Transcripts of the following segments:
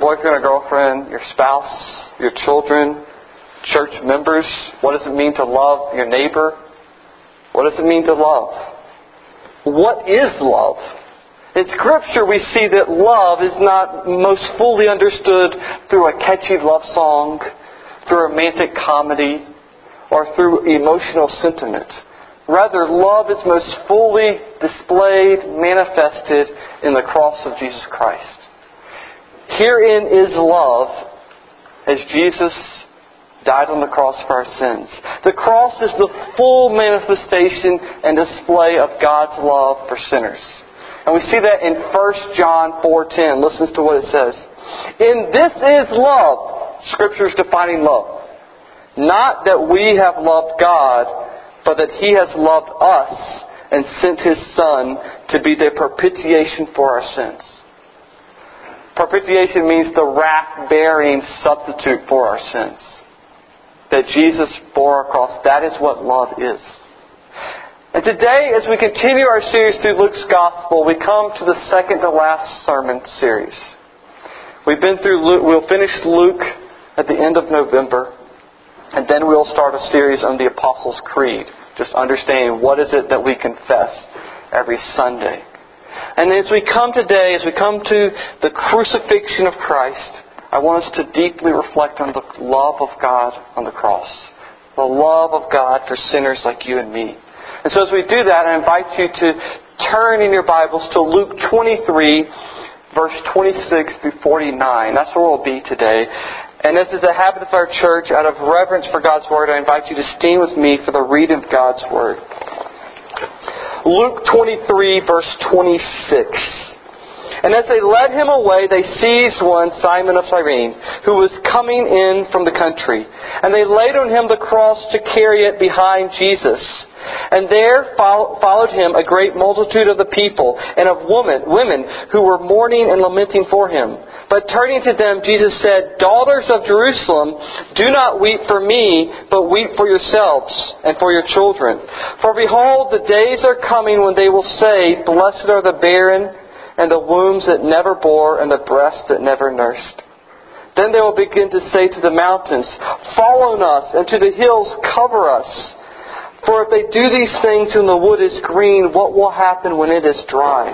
boyfriend or girlfriend, your spouse, your children, church members? What does it mean to love your neighbor? What does it mean to love? What is love? In Scripture we see that love is not most fully understood through a catchy love song, through romantic comedy, or through emotional sentiment. Rather, love is most fully displayed, manifested in the cross of Jesus Christ. Herein is love, as Jesus died on the cross for our sins. The cross is the full manifestation and display of God's love for sinners. And we see that in 1 John 4:10. Listen to what it says. In this is love. Scripture is defining love. Not that we have loved God, but that He has loved us and sent His Son to be the propitiation for our sins. Propitiation means the wrath-bearing substitute for our sins. That Jesus bore our cross. That is what love is. And today, as we continue our series through Luke's Gospel, we come to the second to last sermon series. We've been through Luke. We'll finish Luke at the end of November. And then we'll start a series on the Apostles' Creed. Just understanding what is it that we confess every Sunday. And as we come today, as we come to the crucifixion of Christ, I want us to deeply reflect on the love of God on the cross. The love of God for sinners like you and me. And so as we do that, I invite you to turn in your Bibles to Luke 23, verse 26 through 49. That's where we'll be today. And as is the habit of our church, out of reverence for God's Word, I invite you to stand with me for the reading of God's Word. Luke 23, verse 26. And as they led him away, they seized one, Simon of Cyrene, who was coming in from the country. And they laid on him the cross to carry it behind Jesus. And there followed him a great multitude of the people and of women who were mourning and lamenting for him. But turning to them, Jesus said, Daughters of Jerusalem, do not weep for me, but weep for yourselves and for your children. For behold, the days are coming when they will say, Blessed are the barren, and the wombs that never bore, and the breasts that never nursed. Then they will begin to say to the mountains, Fall on us, and to the hills, cover us. For if they do these things when the wood is green, what will happen when it is dry?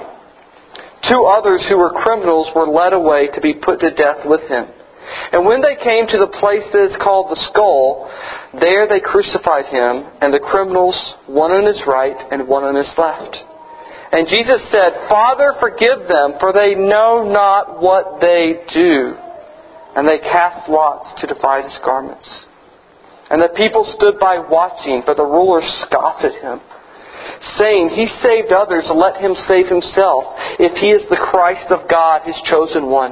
2 others who were criminals were led away to be put to death with him. And when they came to the place that is called the Skull, there they crucified him, and the criminals, one on his right and one on his left. And Jesus said, Father, forgive them, for they know not what they do. And they cast lots to divide his garments. And the people stood by watching, but the ruler scoffed at him, saying, He saved others, let him save himself, if he is the Christ of God, his chosen one.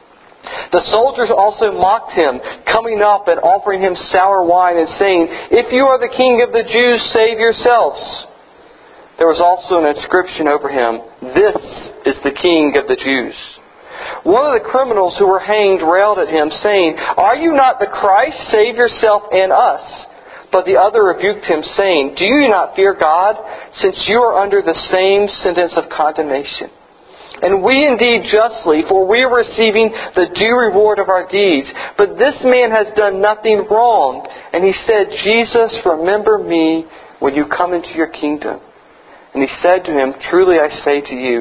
The soldiers also mocked him, coming up and offering him sour wine, and saying, If you are the king of the Jews, save yourselves. There was also an inscription over him, This is the King of the Jews. One of the criminals who were hanged railed at him, saying, Are you not the Christ? Save yourself and us. But the other rebuked him, saying, Do you not fear God, since you are under the same sentence of condemnation? And we indeed justly, for we are receiving the due reward of our deeds. But this man has done nothing wrong. And he said, Jesus, remember me when you come into your kingdom. And he said to him, Truly I say to you,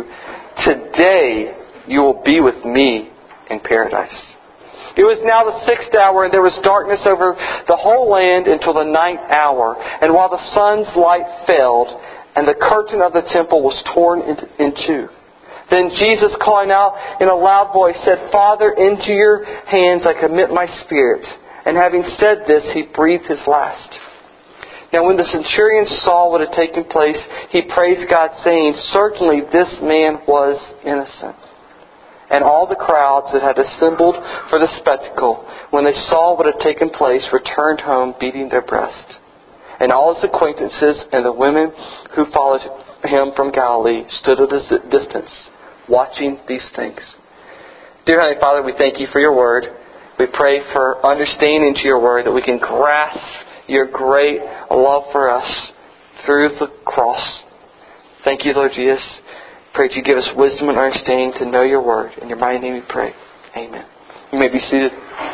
today you will be with me in paradise. It was now the 6th hour, and there was darkness over the whole land until the 9th hour. And while the sun's light failed, and the curtain of the temple was torn in two. Then Jesus, calling out in a loud voice, said, Father, into your hands I commit my spirit. And having said this, he breathed his last. Now when the centurion saw what had taken place, he praised God, saying, Certainly this man was innocent. And all the crowds that had assembled for the spectacle, when they saw what had taken place, returned home beating their breast. And all his acquaintances and the women who followed him from Galilee stood at a distance, watching these things. Dear Heavenly Father, we thank you for your word. We pray for understanding to your word, that we can grasp your great love for us through the cross. Thank you, Lord Jesus. Pray that you give us wisdom and understanding to know your word. In your mighty name we pray. Amen. You may be seated.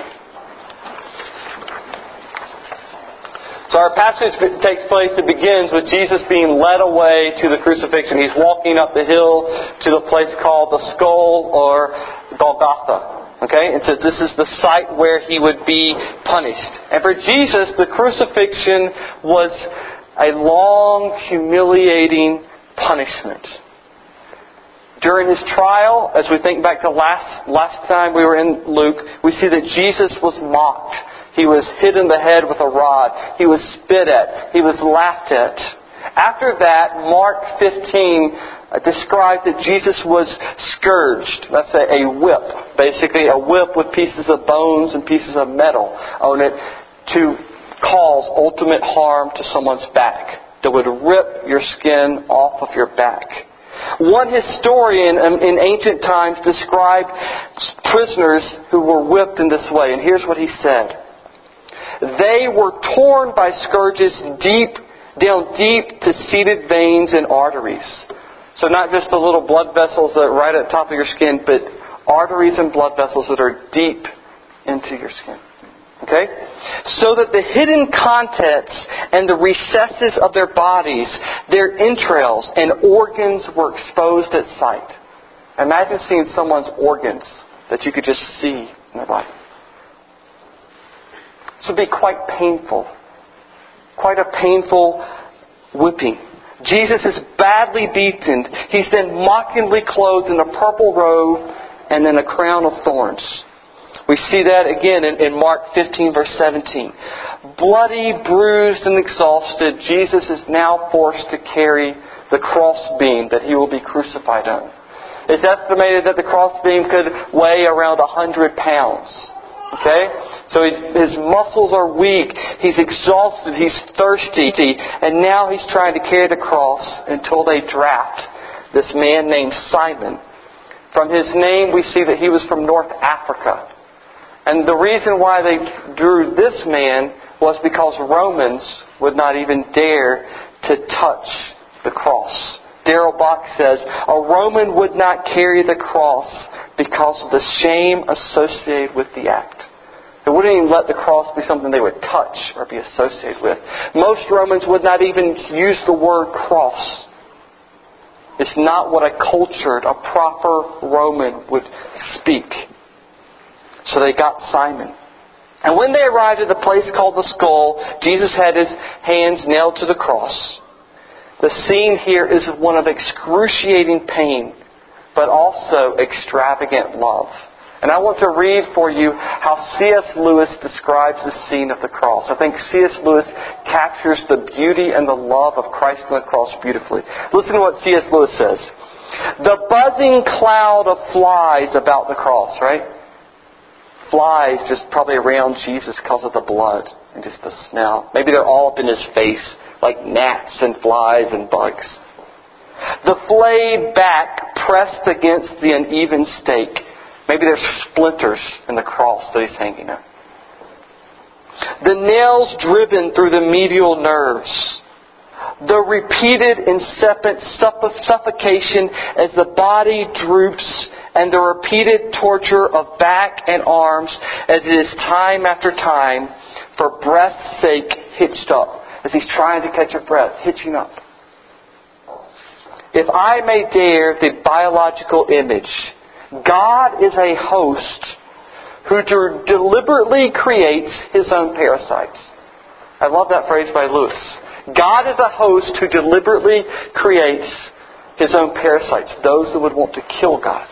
So our passage takes place, it begins with Jesus being led away to the crucifixion. He's walking up the hill to the place called the Skull or Golgotha. Okay? And so this is the site where He would be punished. And for Jesus, the crucifixion was a long, humiliating punishment. During His trial, as we think back to last time we were in Luke, we see that Jesus was mocked. He was hit in the head with a rod. He was spit at. He was laughed at. After that, Mark 15 describes that Jesus was scourged. That's a whip. Basically, a whip with pieces of bones and pieces of metal on it to cause ultimate harm to someone's back. That would rip your skin off of your back. One historian in ancient times described prisoners who were whipped in this way. And here's what he said. They were torn by scourges down deep to seated veins and arteries. So not just the little blood vessels that are right at the top of your skin, but arteries and blood vessels that are deep into your skin. Okay? So that the hidden contents and the recesses of their bodies, their entrails and organs were exposed at sight. Imagine seeing someone's organs that you could just see in their body. This would be quite painful. Quite a painful whipping. Jesus is badly beaten. He's then mockingly clothed in a purple robe and then a crown of thorns. We see that again in Mark 15 verse 17. Bloody, bruised, and exhausted, Jesus is now forced to carry the crossbeam that He will be crucified on. It's estimated that the crossbeam could weigh around 100 pounds. Okay? So his muscles are weak. He's exhausted. He's thirsty. And now he's trying to carry the cross until they draft this man named Simon. From his name, we see that he was from North Africa. And the reason why they drew this man was because Romans would not even dare to touch the cross. Darrell Bock says, a Roman would not carry the cross because of the shame associated with the act. They wouldn't even let the cross be something they would touch or be associated with. Most Romans would not even use the word cross. It's not what a cultured, a proper Roman would speak. So they got Simon. And when they arrived at the place called the Skull, Jesus had His hands nailed to the cross. The scene here is one of excruciating pain, but also extravagant love. And I want to read for you how C.S. Lewis describes the scene of the cross. I think C.S. Lewis captures the beauty and the love of Christ on the cross beautifully. Listen to what C.S. Lewis says. The buzzing cloud of flies about the cross, right? Flies just probably around Jesus because of the blood and just the smell. Maybe they're all up in His face, like gnats and flies and bugs. The flayed back pressed against the uneven stake. Maybe there's splinters in the cross that He's hanging on. The nails driven through the medial nerves. The repeated incessant suffocation as the body droops, and the repeated torture of back and arms as it is time after time, for breath's sake, hitched up. As He's trying to catch a breath, hitching up. If I may dare the biological image, God is a host who deliberately creates His own parasites. I love that phrase by Lewis. God is a host who deliberately creates His own parasites, those that would want to kill God.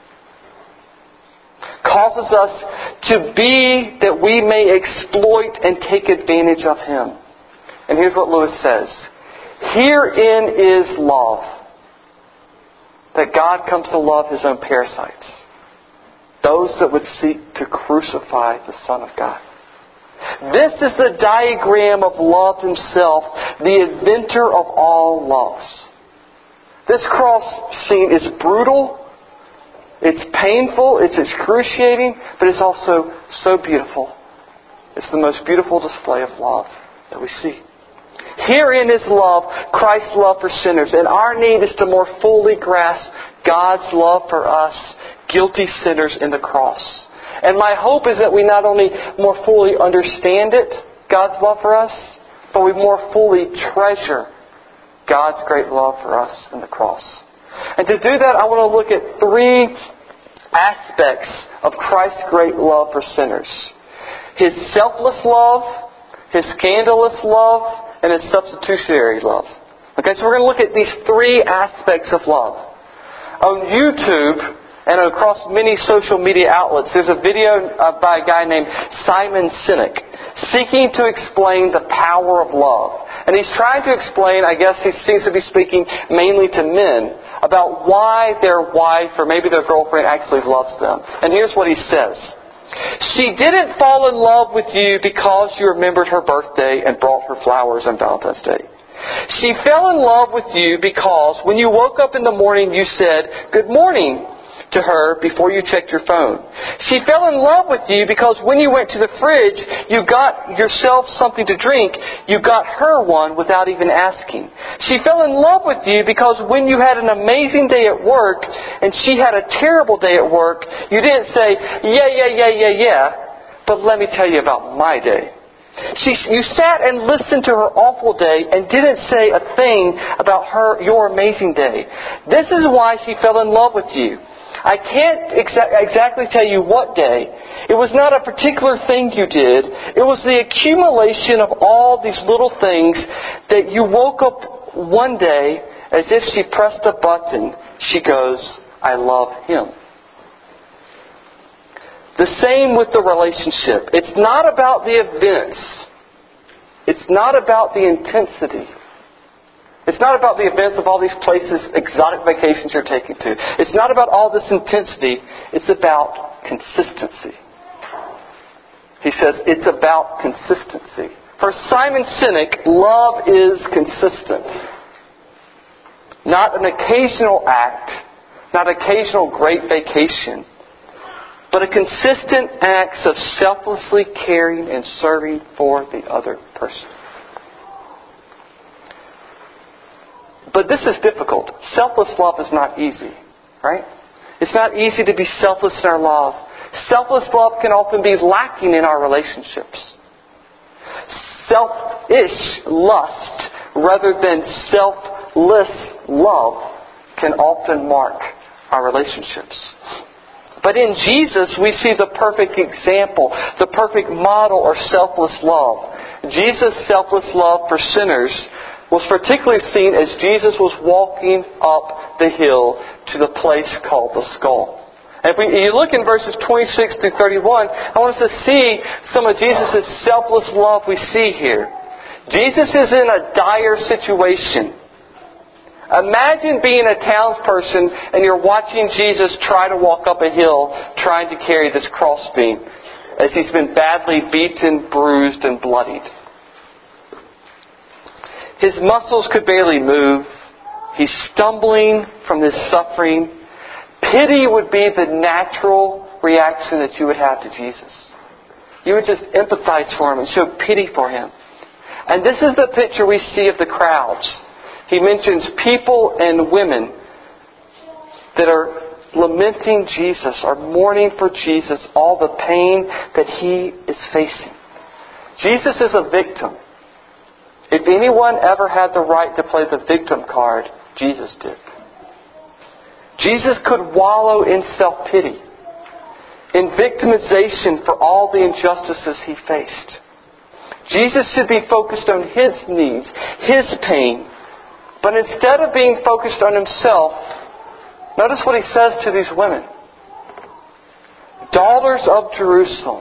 Causes us to be that we may exploit and take advantage of Him. And here's what Lewis says. Herein is love. That God comes to love His own parasites. Those that would seek to crucify the Son of God. This is the diagram of love Himself, the inventor of all loves. This cross scene is brutal, it's painful, it's excruciating, but it's also so beautiful. It's the most beautiful display of love that we see. Herein is love, Christ's love for sinners. And our need is to more fully grasp God's love for us, guilty sinners, in the cross. And my hope is that we not only more fully understand it, God's love for us, but we more fully treasure God's great love for us in the cross. And to do that, I want to look at three aspects of Christ's great love for sinners. His selfless love, His scandalous love, and His substitutionary love. Okay, so we're going to look at these three aspects of love. On YouTube and across many social media outlets, there's a video by a guy named Simon Sinek seeking to explain the power of love. And he's trying to explain, I guess he seems to be speaking mainly to men, about why their wife or maybe their girlfriend actually loves them. And here's what he says. She didn't fall in love with you because you remembered her birthday and brought her flowers on Valentine's Day. She fell in love with you because when you woke up in the morning you said, "Good morning," to her before you checked your phone. She fell in love with you because when you went to the fridge, you got yourself something to drink. You got her one without even asking. She fell in love with you because when you had an amazing day at work and she had a terrible day at work, you didn't say, yeah, but let me tell you about my day. You sat and listened to her awful day and didn't say a thing about your amazing day. This is why she fell in love with you. I can't exactly tell you what day. It was not a particular thing you did. It was the accumulation of all these little things that you woke up one day as if she pressed a button. She goes, "I love him." The same with the relationship. It's not about the events. It's not about the intensity. It's not about the events of all these places, exotic vacations you're taking to. It's not about all this intensity. It's about consistency. He says it's about consistency. For Simon Sinek, love is consistent. Not an occasional act, not occasional great vacation, but a consistent act of selflessly caring and serving for the other person. But this is difficult. Selfless love is not easy, right? It's not easy to be selfless in our love. Selfless love can often be lacking in our relationships. Selfish lust rather than selfless love can often mark our relationships. But in Jesus, we see the perfect example, the perfect model of selfless love. Jesus' selfless love for sinners was particularly seen as Jesus was walking up the hill to the place called the skull. And if you look in verses 26 through 31, I want us to see some of Jesus' selfless love we see here. Jesus is in a dire situation. Imagine being a townsperson and you're watching Jesus try to walk up a hill trying to carry this crossbeam as he's been badly beaten, bruised, and bloodied. His muscles could barely move. He's stumbling from his suffering. Pity would be the natural reaction that you would have to Jesus. You would just empathize for him and show pity for him. And this is the picture we see of the crowds. He mentions people and women that are lamenting Jesus, are mourning for Jesus, all the pain that he is facing. Jesus is a victim. If anyone ever had the right to play the victim card, Jesus did. Jesus could wallow in self-pity, in victimization for all the injustices he faced. Jesus should be focused on his needs, his pain. But instead of being focused on himself, notice what he says to these women. Daughters of Jerusalem,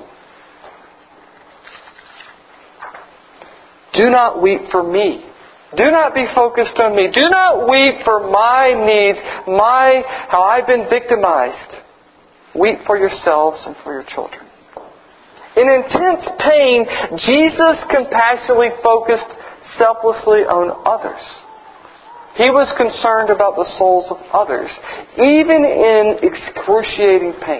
do not weep for me. Do not be focused on me. Do not weep for my needs, how I've been victimized. Weep for yourselves and for your children. In intense pain, Jesus compassionately focused selflessly on others. He was concerned about the souls of others, even in excruciating pain.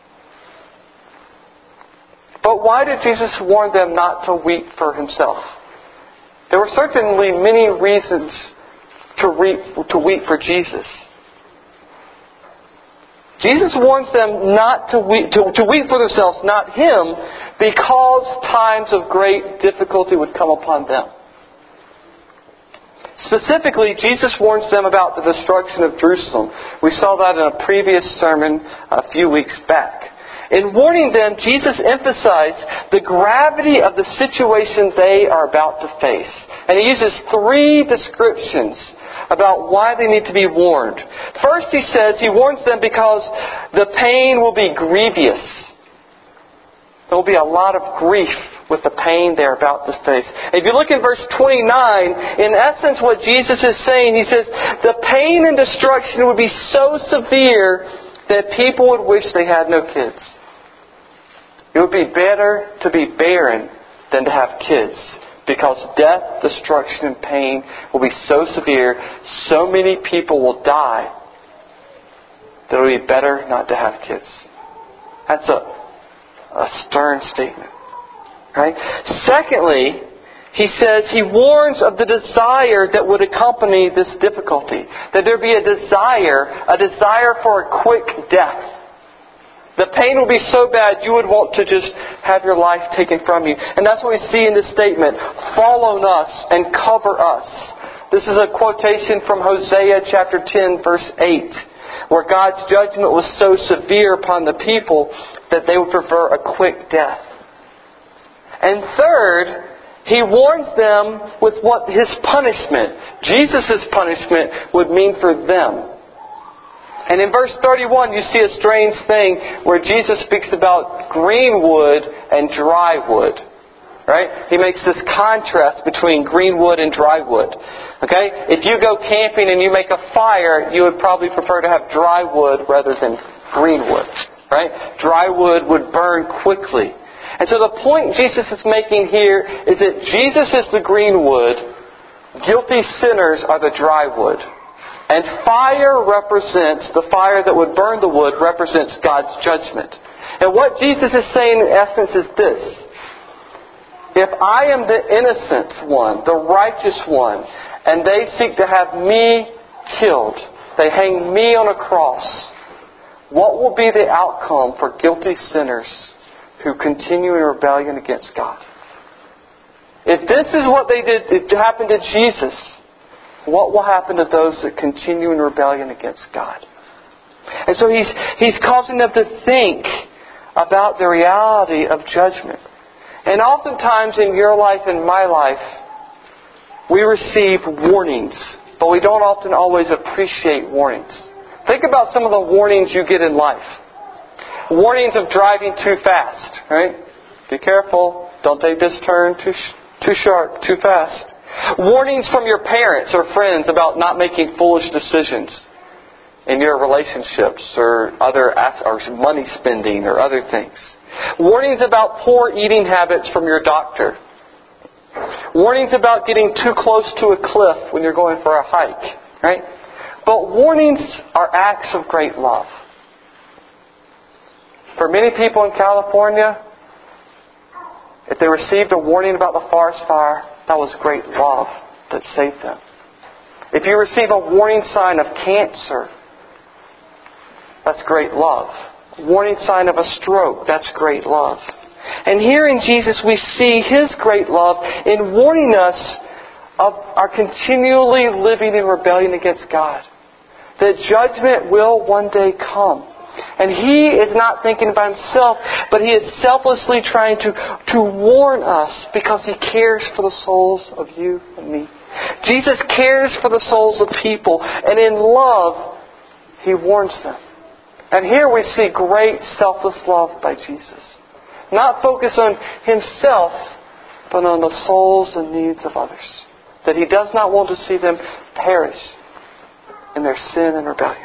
But why did Jesus warn them not to weep for himself? There were certainly many reasons to weep for Jesus. Jesus warns them not to weep for themselves, not Him, because times of great difficulty would come upon them. Specifically, Jesus warns them about the destruction of Jerusalem. We saw that in a previous sermon a few weeks back. In warning them, Jesus emphasized the gravity of the situation they are about to face. And He uses 3 descriptions about why they need to be warned. First, He says He warns them because the pain will be grievous. There will be a lot of grief with the pain they're about to face. If you look in verse 29, in essence what Jesus is saying, He says, the pain and destruction would be so severe that people would wish they had no kids. It would be better to be barren than to have kids, because death, destruction, and pain will be so severe, so many people will die, that it will be better not to have kids. That's a stern statement. Right? Secondly, He says He warns of the desire that would accompany this difficulty. That there be a desire for a quick death. The pain will be so bad you would want to just have your life taken from you. And that's what we see in this statement. Fall on us and cover us. This is a quotation from Hosea chapter 10 verse 8, where God's judgment was so severe upon the people that they would prefer a quick death. And third, He warns them with what His punishment, Jesus' punishment, would mean for them. And in verse 31, you see a strange thing where Jesus speaks about green wood and dry wood. Right? He makes this contrast between green wood and dry wood. Okay? If you go camping and you make a fire, you would probably prefer to have dry wood rather than green wood. Right? Dry wood would burn quickly. And so the point Jesus is making here is that Jesus is the green wood, guilty sinners are the dry wood. And the fire that would burn the wood represents God's judgment. And what Jesus is saying in essence is this. If I am the innocent one, the righteous one, and they seek to have me killed, they hang me on a cross, what will be the outcome for guilty sinners who continue in rebellion against God? If this is what it happened to Jesus, what will happen to those that continue in rebellion against God? And so He's causing them to think about the reality of judgment. And oftentimes in your life and my life, we receive warnings, but we don't often always appreciate warnings. Think about some of the warnings you get in life. Warnings of driving too fast, right? Be careful. Don't take this turn too sharp, too fast. Warnings from your parents or friends about not making foolish decisions in your relationships or money spending or other things. Warnings about poor eating habits from your doctor. Warnings about getting too close to a cliff when you're going for a hike, right? But warnings are acts of great love. For many people in California, if they received a warning about the forest fire, that was great love that saved them. If you receive a warning sign of cancer, that's great love. Warning sign of a stroke, that's great love. And here in Jesus we see His great love in warning us of our continually living in rebellion against God. That judgment will one day come. And He is not thinking about Himself, but He is selflessly trying to warn us because He cares for the souls of you and me. Jesus cares for the souls of people, and in love, He warns them. And here we see great selfless love by Jesus. Not focused on Himself, but on the souls and needs of others. That He does not want to see them perish in their sin and rebellion.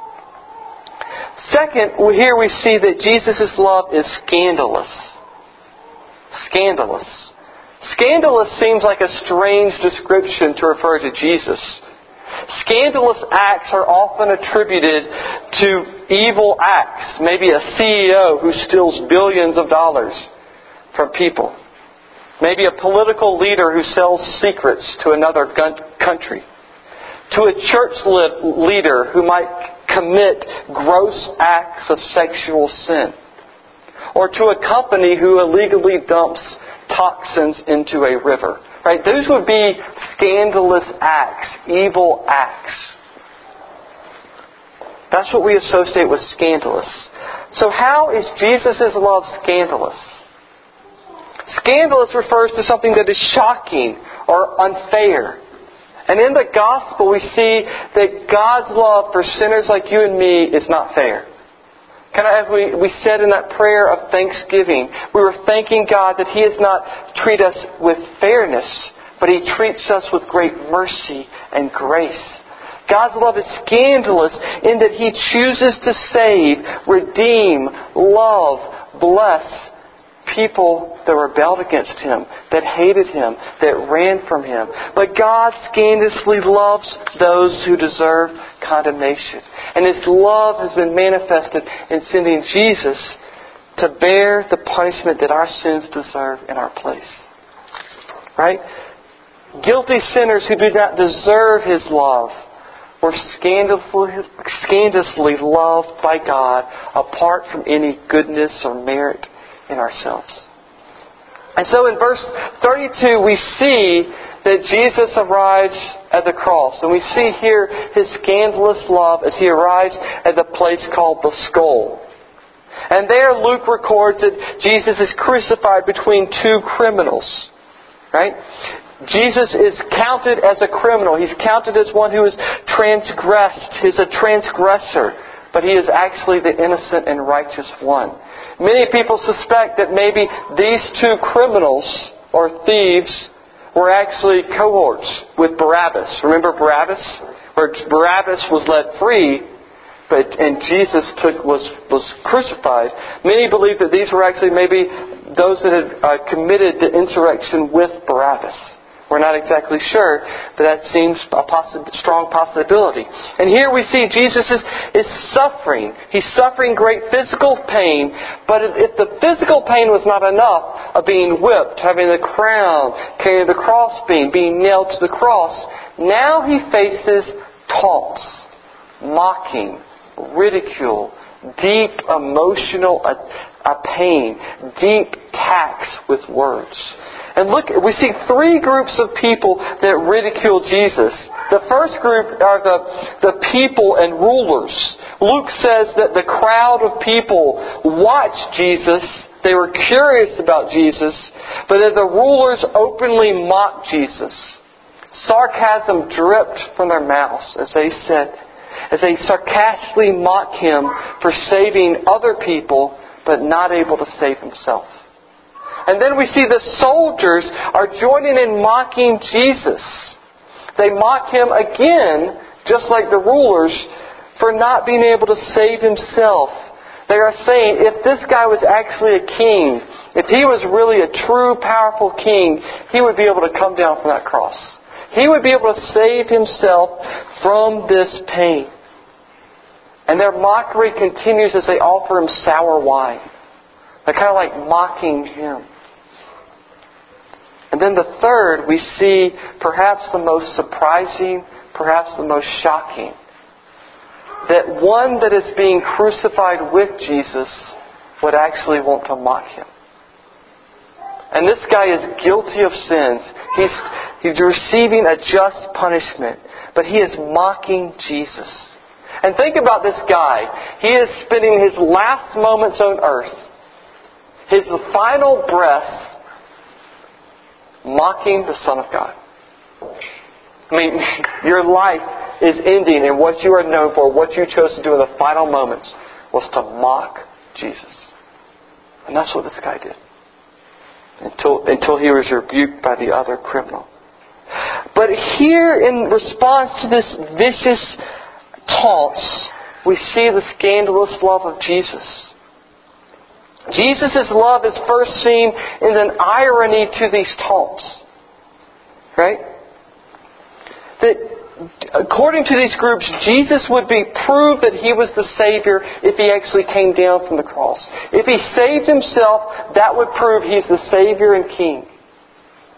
Second, here we see that Jesus' love is scandalous. Scandalous. Scandalous seems like a strange description to refer to Jesus. Scandalous acts are often attributed to evil acts. Maybe a CEO who steals billions of dollars from people. Maybe a political leader who sells secrets to another country. To a church leader who might commit gross acts of sexual sin, or to a company who illegally dumps toxins into a river. Right? Those would be scandalous acts, evil acts. That's what we associate with scandalous. So how is Jesus' love scandalous? Scandalous refers to something that is shocking or unfair. And in the gospel we see that God's love for sinners like you and me is not fair. As we said in that prayer of thanksgiving, we were thanking God that He does not treat us with fairness, but He treats us with great mercy and grace. God's love is scandalous in that He chooses to save, redeem, love, bless people that rebelled against Him, that hated Him, that ran from Him. But God scandalously loves those who deserve condemnation. And His love has been manifested in sending Jesus to bear the punishment that our sins deserve in our place. Right? Guilty sinners who do not deserve His love were scandalously loved by God apart from any goodness or merit in ourselves. And so in verse 32 we see that Jesus arrives at the cross. And we see here His scandalous love as He arrives at the place called the skull. And there Luke records that Jesus is crucified between two criminals. Right? Jesus is counted as a criminal. He's counted as one who has transgressed. He's a transgressor. But He is actually the innocent and righteous one. Many people suspect that maybe these two criminals or thieves were actually cohorts with Barabbas. Remember Barabbas? Where Barabbas was let free, and Jesus was crucified. Many believe that these were actually maybe those that had committed the insurrection with Barabbas. We're not exactly sure, but that seems a strong possibility. And here we see Jesus is suffering. He's suffering great physical pain, but if the physical pain was not enough of being whipped, having the crown, carrying the crossbeam, being nailed to the cross, now He faces taunts, mocking, ridicule, deep emotional pain, deep attacks with words. And look, we see three groups of people that ridicule Jesus. The first group are the people and rulers. Luke says that the crowd of people watched Jesus. They were curious about Jesus. But that the rulers openly mocked Jesus. Sarcasm dripped from their mouths as they sarcastically mock Him for saving other people but not able to save Himself. And then we see the soldiers are joining in mocking Jesus. They mock Him again, just like the rulers, for not being able to save Himself. They are saying, if this guy was actually a king, if He was really a true, powerful king, He would be able to come down from that cross. He would be able to save Himself from this pain. And their mockery continues as they offer Him sour wine. They're kind of like mocking Him. And then the third, we see perhaps the most surprising, perhaps the most shocking. That one that is being crucified with Jesus would actually want to mock Him. And this guy is guilty of sins. He's receiving a just punishment. But he is mocking Jesus. And think about this guy. He is spending his last moments on earth, his final breath, mocking the Son of God. I mean, your life is ending, and what you are known for, what you chose to do in the final moments, was to mock Jesus. And that's what this guy did. Until he was rebuked by the other criminal. But here, in response to this vicious taunts, we see the scandalous love of Jesus. Jesus' love is first seen in an irony to these taunts. Right? That according to these groups, Jesus would be proved that He was the Savior if He actually came down from the cross. If He saved Himself, that would prove He's the Savior and King.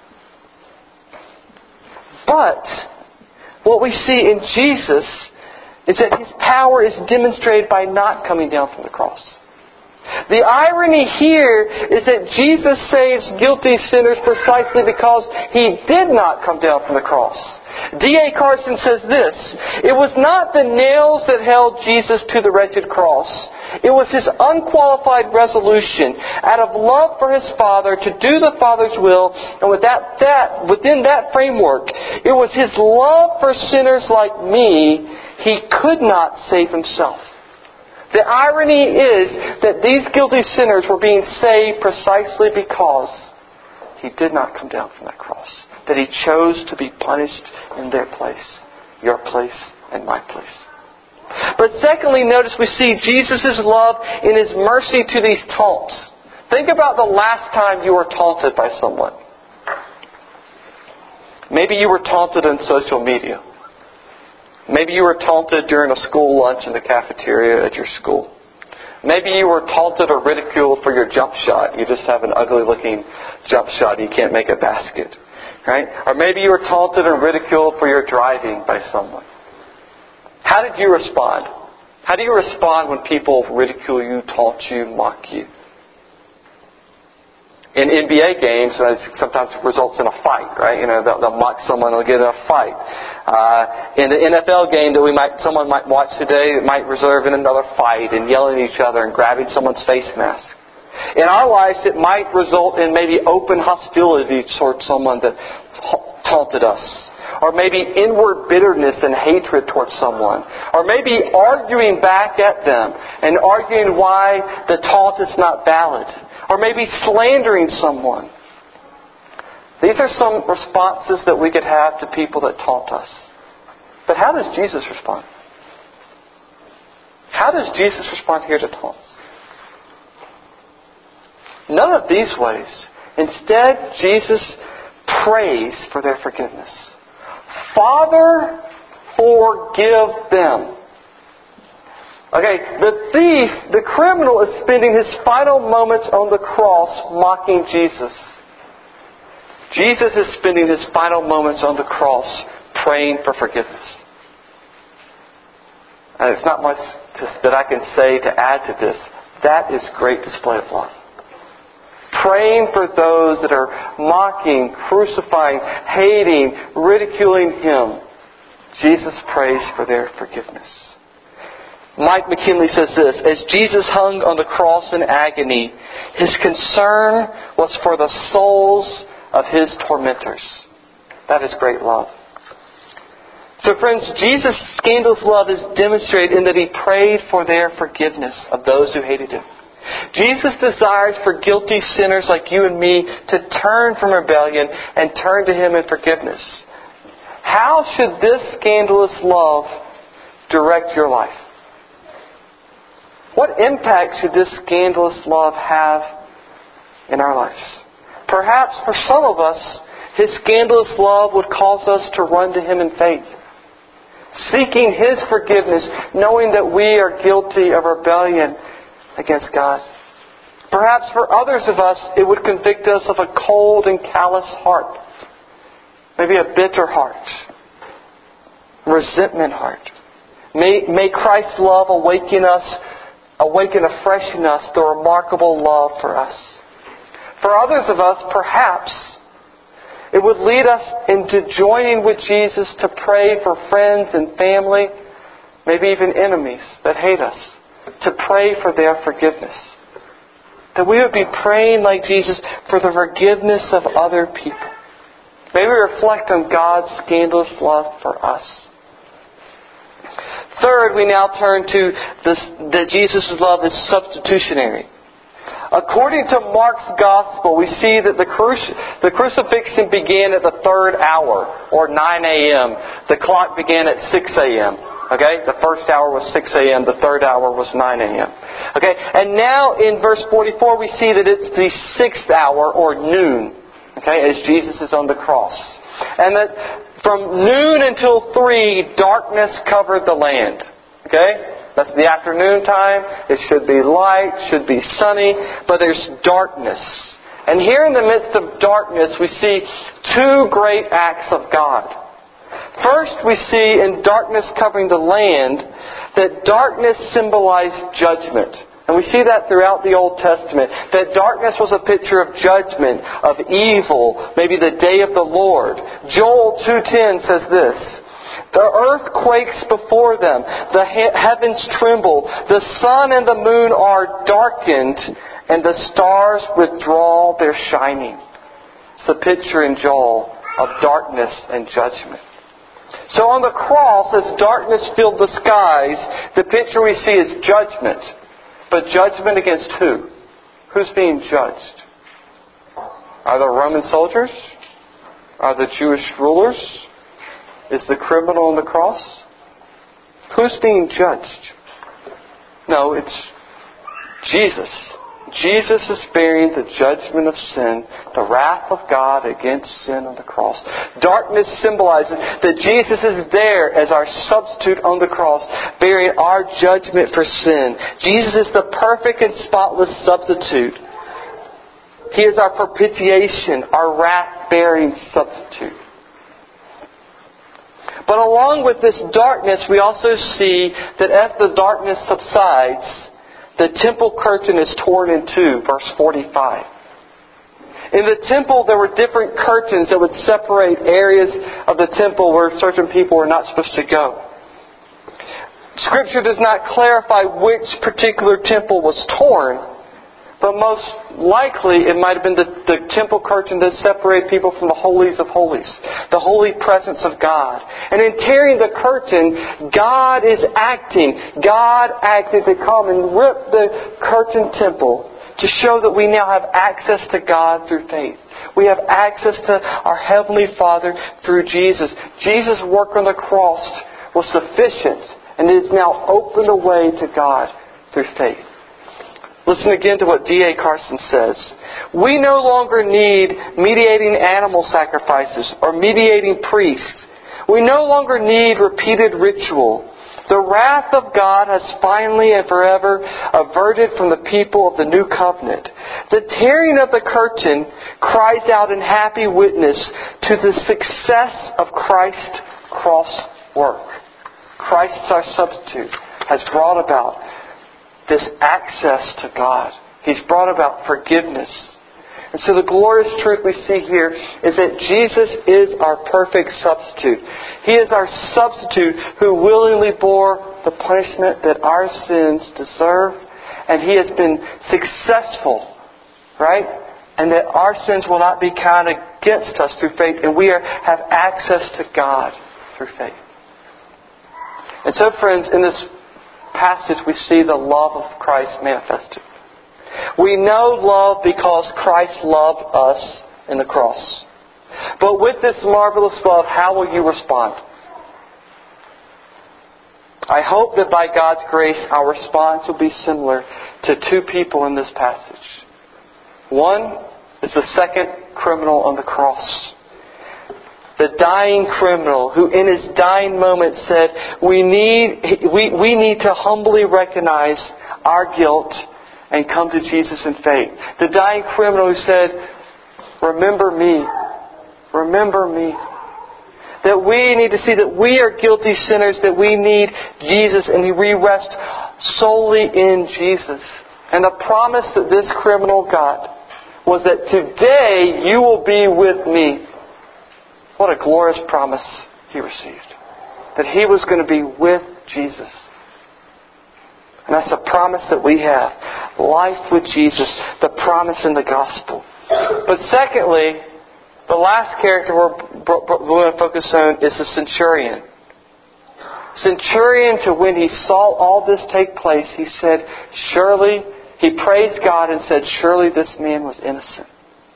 But what we see in Jesus is that His power is demonstrated by not coming down from the cross. The irony here is that Jesus saves guilty sinners precisely because He did not come down from the cross. D.A. Carson says this: "It was not the nails that held Jesus to the wretched cross. It was His unqualified resolution, out of love for His Father, to do the Father's will, and within that framework, it was His love for sinners like me. He could not save Himself." The irony is that these guilty sinners were being saved precisely because He did not come down from that cross. That He chose to be punished in their place, your place, and my place. But secondly, notice we see Jesus' love in His mercy to these taunts. Think about the last time you were taunted by someone. Maybe you were taunted on social media. Maybe you were taunted during a school lunch in the cafeteria at your school. Maybe you were taunted or ridiculed for your jump shot. You just have an ugly-looking jump shot. You can't make a basket. Right? Or maybe you were taunted and ridiculed for your driving by someone. How did you respond? How do you respond when people ridicule you, taunt you, mock you? In NBA games, sometimes it results in a fight, right? They'll mock someone, they'll get in a fight. In the NFL game that someone might watch today, it might result in another fight and yelling at each other and grabbing someone's face mask. In our lives, it might result in maybe open hostility towards someone that taunted us. Or maybe inward bitterness and hatred towards someone. Or maybe arguing back at them and arguing why the taunt is not valid. Or maybe slandering someone. These are some responses that we could have to people that taunt us. But how does Jesus respond? How does Jesus respond here to taunts? None of these ways. Instead, Jesus prays for their forgiveness. Father, forgive them. Okay, the thief, the criminal, is spending his final moments on the cross mocking Jesus. Jesus is spending his final moments on the cross praying for forgiveness. And it's not much that I can say to add to this. That is great display of love. Praying for those that are mocking, crucifying, hating, ridiculing Him. Jesus prays for their forgiveness. Mike McKinley says this: as Jesus hung on the cross in agony, His concern was for the souls of His tormentors. That is great love. So friends, Jesus' scandalous love is demonstrated in that He prayed for their forgiveness of those who hated Him. Jesus desires for guilty sinners like you and me to turn from rebellion and turn to Him in forgiveness. How should this scandalous love direct your life? What impact should this scandalous love have in our lives? Perhaps for some of us, His scandalous love would cause us to run to Him in faith, seeking His forgiveness, knowing that we are guilty of rebellion against God. Perhaps for others of us, it would convict us of a cold and callous heart. Maybe a bitter heart. Resentment heart. May Christ's love awaken afresh in us the remarkable love for us. For others of us, perhaps, it would lead us into joining with Jesus to pray for friends and family, maybe even enemies that hate us, to pray for their forgiveness. That we would be praying like Jesus for the forgiveness of other people. May we reflect on God's scandalous love for us. Third, we now turn to that Jesus' love is substitutionary. According to Mark's Gospel, we see that the crucifixion began at the 3rd hour, or 9 a.m. The clock began at 6 a.m. Okay? The first hour was 6 a.m. The third hour was 9 a.m. Okay? And now in verse 44 we see that it's the 6th hour, or noon. Okay? As Jesus is on the cross. And that from noon until 3, darkness covered the land. Okay? That's the afternoon time. It should be light, should be sunny, but there's darkness. And here in the midst of darkness, we see two great acts of God. First, we see in darkness covering the land that darkness symbolized judgment. And we see that throughout the Old Testament, that darkness was a picture of judgment, of evil, maybe the day of the Lord. Joel 2:10 says this, "The earth quakes before them, the heavens tremble, the sun and the moon are darkened, and the stars withdraw their shining." It's a picture in Joel of darkness and judgment. So on the cross, as darkness filled the skies, the picture we see is judgment. But judgment against who? Who's being judged? Are the Roman soldiers? Are the Jewish rulers? Is the criminal on the cross? Who's being judged? No, it's Jesus. Jesus is bearing the judgment of sin, the wrath of God against sin on the cross. Darkness symbolizes that Jesus is there as our substitute on the cross, bearing our judgment for sin. Jesus is the perfect and spotless substitute. He is our propitiation, our wrath-bearing substitute. But along with this darkness, we also see that as the darkness subsides, the temple curtain is torn in two, verse 45. In the temple, there were different curtains that would separate areas of the temple where certain people were not supposed to go. Scripture does not clarify which particular temple was torn, but most likely it might have been the temple curtain that separated people from the holies of holies, the holy presence of God. And in tearing the curtain, God is acting. God acted to come and rip the curtain temple to show that we now have access to God through faith. We have access to our Heavenly Father through Jesus. Jesus' work on the cross was sufficient, and it has now opened a way to God through faith. Listen again to what D.A. Carson says. "We no longer need mediating animal sacrifices or mediating priests. We no longer need repeated ritual. The wrath of God has finally and forever averted from the people of the new covenant. The tearing of the curtain cries out in happy witness to the success of Christ's cross work. Christ, our substitute, has brought about this access to God. He's brought about forgiveness. And so the glorious truth we see here is that Jesus is our perfect substitute. He is our substitute who willingly bore the punishment that our sins deserve. And He has been successful, right? And that our sins will not be counted against us through faith. And we have access to God through faith. And so, friends, in this passage we see the love of Christ manifested. We know love because Christ loved us in the cross. But with this marvelous love, how will you respond? I hope that by God's grace our response will be similar to two people in this passage. One is the second criminal on the cross. The dying criminal who in his dying moment said, we need to humbly recognize our guilt and come to Jesus in faith. The dying criminal who said, remember me. Remember me. That we need to see that we are guilty sinners, that we need Jesus, and we rest solely in Jesus. And the promise that this criminal got was that today you will be with me. What a glorious promise he received. That he was going to be with Jesus. And that's a promise that we have. Life with Jesus. The promise in the gospel. But secondly, the last character we're going to focus on is the centurion. Centurion, to when he saw all this take place, he said, surely, he praised God and said, surely this man was innocent.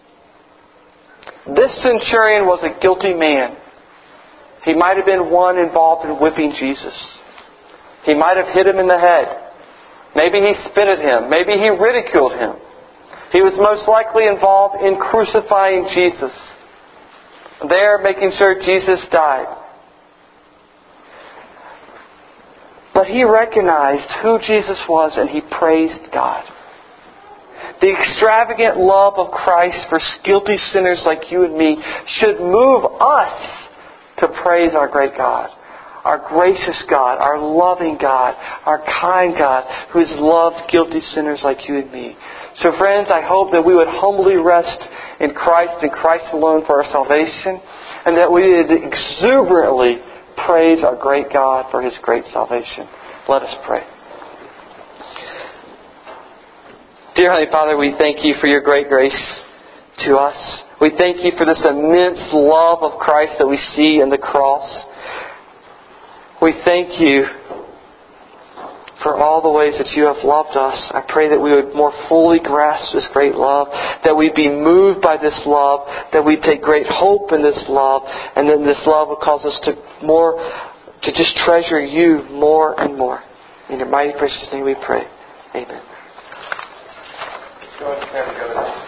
This centurion was a guilty man. He might have been one involved in whipping Jesus. He might have hit him in the head. Maybe he spit at him. Maybe he ridiculed him. He was most likely involved in crucifying Jesus. There, making sure Jesus died. But he recognized who Jesus was and he praised God. The extravagant love of Christ for guilty sinners like you and me should move us to to praise our great God, our gracious God, our loving God, our kind God, who has loved guilty sinners like you and me. So friends, I hope that we would humbly rest in Christ and Christ alone for our salvation, and that we would exuberantly praise our great God for His great salvation. Let us pray. Dear Heavenly Father, we thank you for your great grace to us. We thank you for this immense love of Christ that we see in the cross. We thank you for all the ways that you have loved us. I pray that we would more fully grasp this great love, that we'd be moved by this love, that we'd take great hope in this love, and then this love would cause us to just treasure you more and more. In your mighty precious name we pray. Amen. Go ahead and stand together.